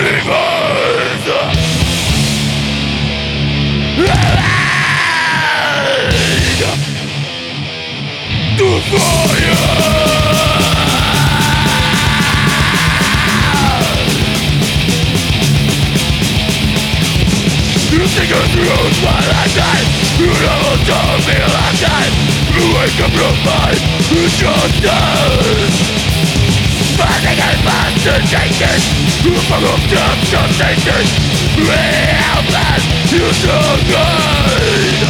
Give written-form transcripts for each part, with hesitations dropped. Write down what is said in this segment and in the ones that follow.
Wake up from my justice. Fighting and fascinated from of temptation. Helpless, you so good.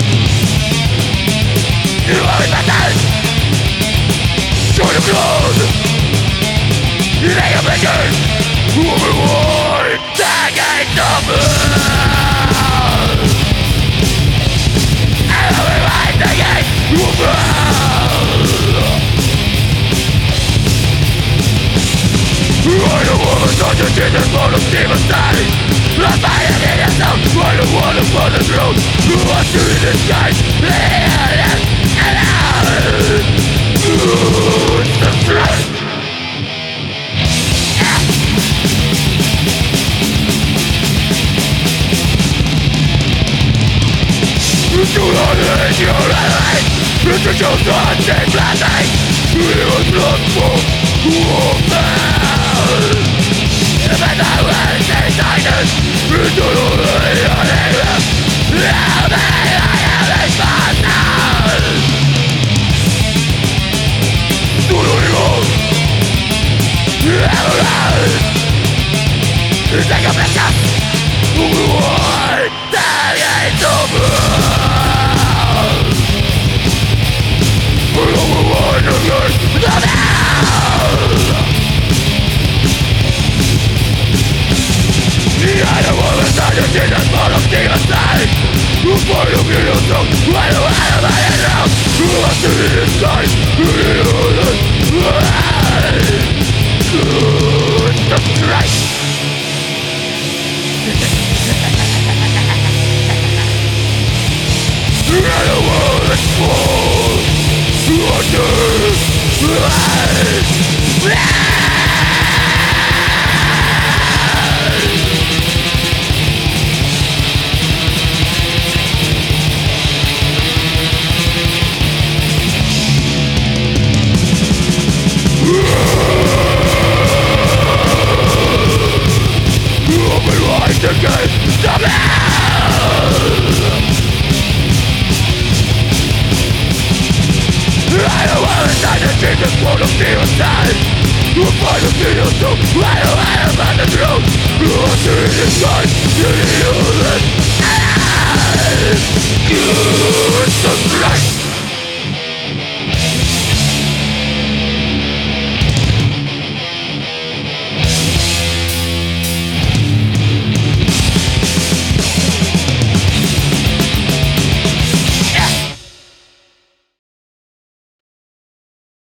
You are in my time. Show the blood. They are making overboard. Taking the blood. And I'll be right again. I don't wanna touch a Jesus for the demon side. I'm fighting in yourself. I don't wanna follow the truth. I see the sky. And it's the truth. Do not hate your life. It's a joke on the planet. We are not for woman. If I know what they silence, we don't know what they are. How many I have a partner. Do not go. Have a life. Take a picture. Why? That ain't over. I don't wanna die, you didn't wanna see us die. You fight to be yourself, I don't have my head out. I see the sky, good to Christ. I don't wanna fall under open wide again, stop it! I don't wanna die, the Jesus won't feel inside. You find a video so I don't have the truth. You are seeing the sky,